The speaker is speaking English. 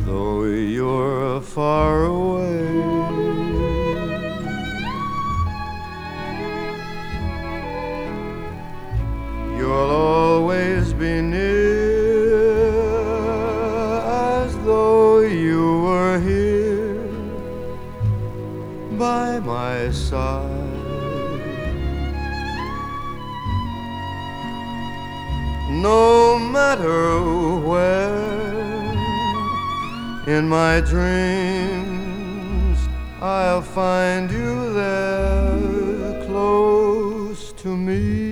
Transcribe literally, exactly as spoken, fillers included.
though you're far away. You'll always be near, as though you were here by my side. No matter where in my dreams, I'll find you there close to me.